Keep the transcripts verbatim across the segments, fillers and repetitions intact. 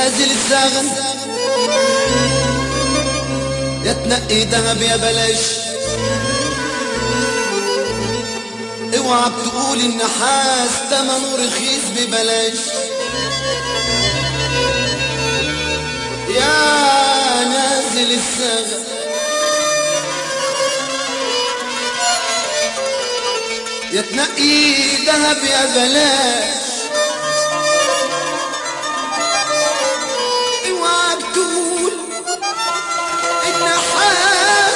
نازل الزاغن يا تنقي دهب يا بلاش، اوعى بتقول النحاس تمنه رخيص ببلاش. يا نازل الزاغن يا تنقي دهب يا بلاش، اوعى بتقول النحاس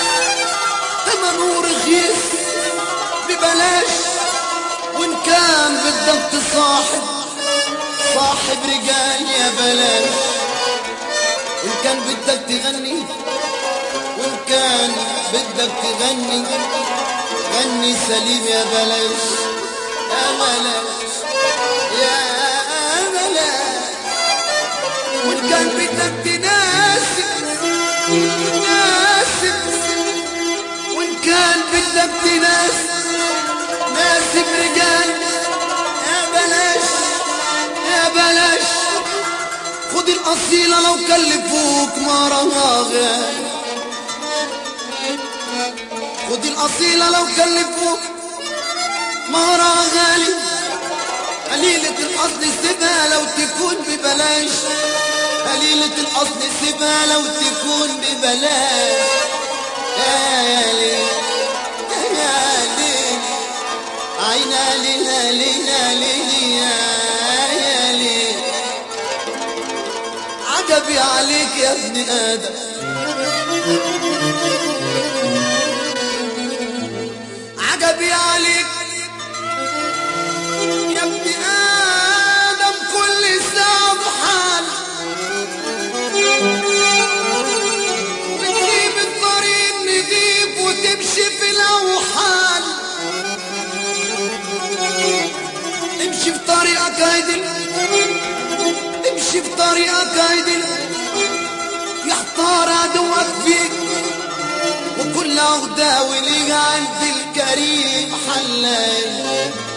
تمنه رخيص ببلاش. وان كان بدك تصاحب صاحب رجال يا بلاش، وان كان بدك تغني وان كان بدك تغني غني سليم يا بلاش يا بلاش يا بلاش. وان كان بدك تناسب ناسب، وان كان بدك تناسب ناسب رجال يا بلاش يا بلاش. خد الأصيلة لو كلفوك ما رها غالي، خد الأصيلة لو كلفوك مهرها غالي. قليلة الأصل سيبها لو تكون ببلاش، قليلة الأصل سيبها لو تكون ببلاش. يا ليل يا ليل عينا لينا لينا لينا يا ليل. عجبي عليك يا ابن آدم، عجبي عليك يا ابن آدم. كل ساعة بحال بتجيب الطريق نضيف وتمشي في الأوحال. امشي في طريقك عدل، امشي في طريقك عدل، يحتار عدوك فيك وكل عهدة وليه عند الكريم حلال.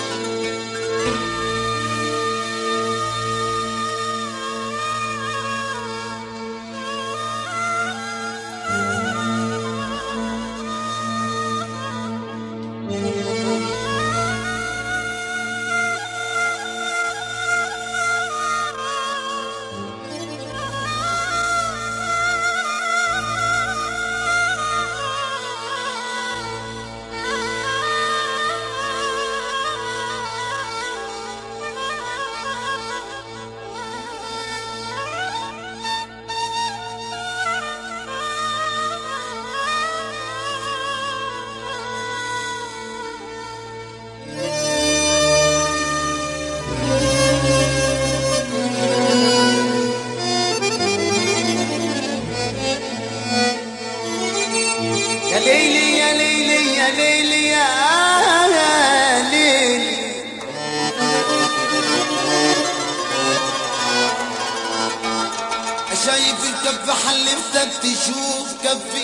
شايف الكف حلفتك تشوف كفي،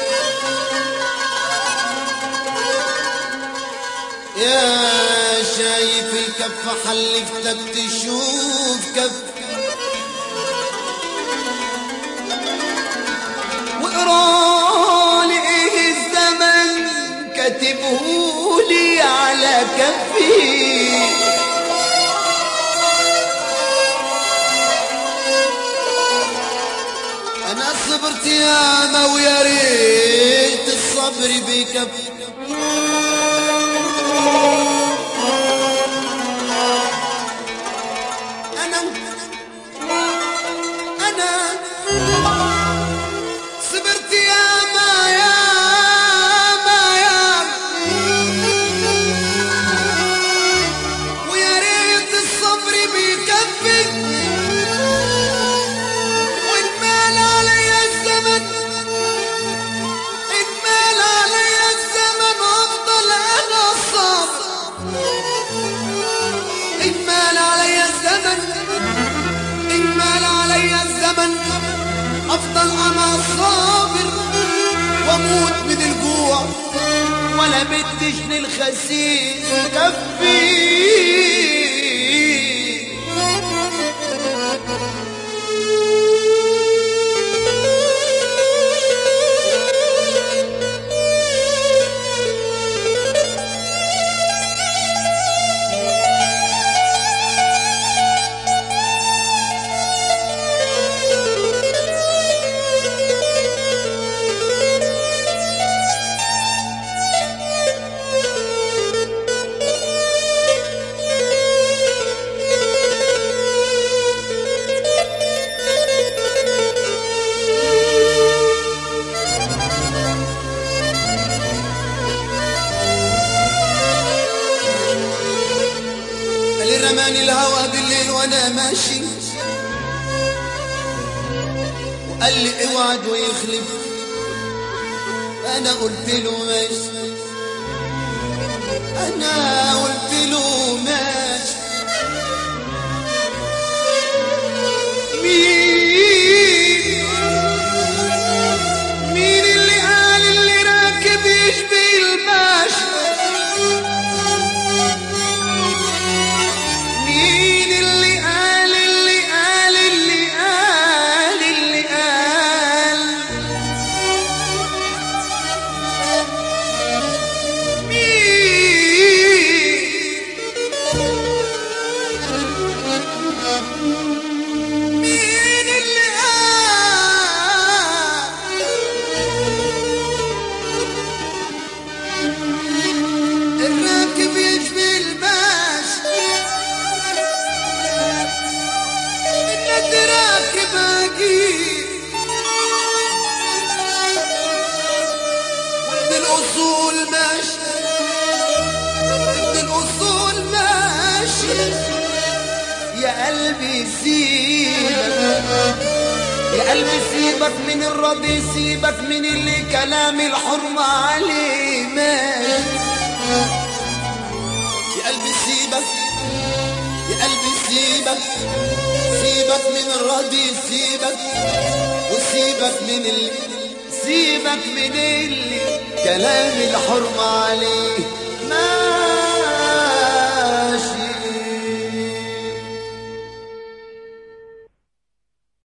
يا شايف الكف حلفتك تشوف كفي. واقرالي ايه الزمن كاتبهولي على كفي. أنا صبرت ياما ويا ريت الصبر بكفي. أنا أنا صبرت ياما ياما ياما ويا ريت الصبر بكفي. أفضل أنا صابر وأموت من الجوع ولا بدش للخسيس كفي. جاني الهوى بالليل وانا ماشي وقال لي اوعد ويخلف. انا قلت له ماشي، انا قلت له ماشي. مين مين اللي قال اللي راكب يشبه الباشا؟ مين اللي قال اللي قال اللي قال اللي قال مين اللي قال الراكب يشبه الباشا؟ انك راكب اكيد وابن الاصول ماشي، ابن الاصول ماشي. يا قلبي سيبك، يا قلبي سيبك من الرضي، سيبك من اللي كلام الحرمة عليه ماشي. يا قلبي سيبك، يا قلبي سيبك، سيبك من الرضي، سيبك وسيبك من اللي، سيبك من اللي كلام الحرمة عليه.